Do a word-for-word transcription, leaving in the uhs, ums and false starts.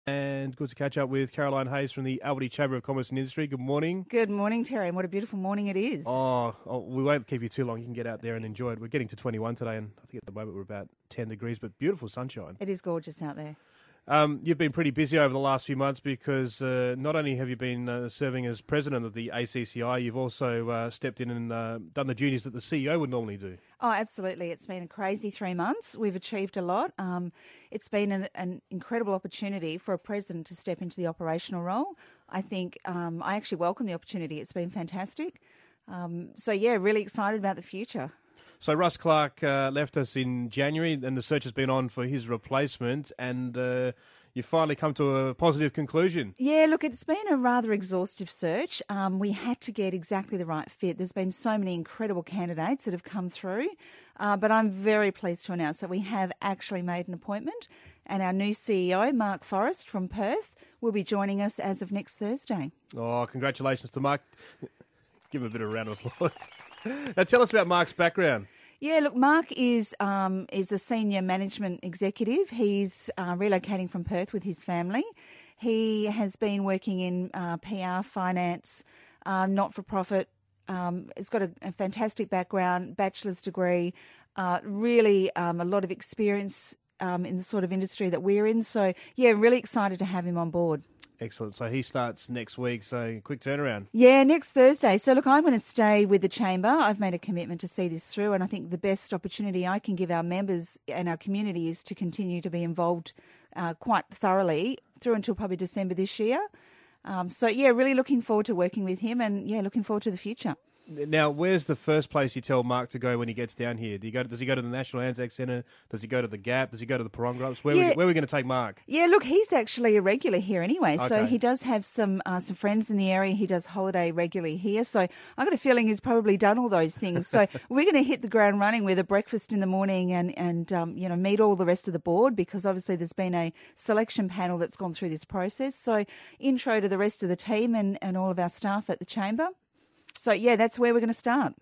And good to catch up with Caroline Hayes from the Alberty Chamber of Commerce and Industry. Good morning. Good morning, Terry, and what a beautiful morning it is. Oh, oh, we won't keep you too long. You can get out there and enjoy it. We're getting to twenty-one today, and I think at the moment we're about ten degrees, but beautiful sunshine. It is gorgeous out there. Um, you've been pretty busy over the last few months because uh, not only have you been uh, serving as president of the A C C I, you've also uh, stepped in and uh, done the duties that the C E O would normally do. Oh, absolutely. It's been a crazy three months. We've achieved a lot. Um, it's been an, an incredible opportunity for a president to step into the operational role. I think um, I actually welcome the opportunity. It's been fantastic. Um, so, yeah, really excited about the future. So Russ Clark uh, left us in January, and the search has been on for his replacement, and uh, you finally come to a positive conclusion. Yeah, look, it's been a rather exhaustive search. Um, we had to get exactly the right fit. There's been so many incredible candidates that have come through, uh, but I'm very pleased to announce that we have actually made an appointment, and our new C E O, Mark Forrest from Perth, will be joining us as of next Thursday. Oh, congratulations to Mark. Give him a bit of a round of applause. Now, tell us about Mark's background. Yeah, look, Mark is um, is a senior management executive. He's uh, relocating from Perth with his family. He has been working in uh, P R, finance, uh, not-for-profit. Um, he's got a, a fantastic background, bachelor's degree, uh, really um, a lot of experience um, in the sort of industry that we're in. So, yeah, really excited to have him on board. Excellent. So he starts next week, so quick turnaround. Yeah, next Thursday. So look, I'm going to stay with the Chamber. I've made a commitment to see this through, and I think the best opportunity I can give our members and our community is to continue to be involved uh, quite thoroughly through until probably December this year. Um, so yeah, really looking forward to working with him, and yeah, looking forward to the future. Now, where's the first place you tell Mark to go when he gets down here? Do you go? To, does he go to the National Anzac Centre? Does he go to the Gap? Does he go to the Paronga? Where, yeah. we, where are we going to take Mark? Yeah, look, he's actually a regular here anyway. Okay. So he does have some uh, some friends in the area. He does holiday regularly here. So I've got a feeling he's probably done all those things. So we're going to hit the ground running with a breakfast in the morning and, and um, you know, meet all the rest of the board, because obviously there's been a selection panel that's gone through this process. So intro to the rest of the team and, and all of our staff at the Chamber. So, yeah, that's where we're going to start.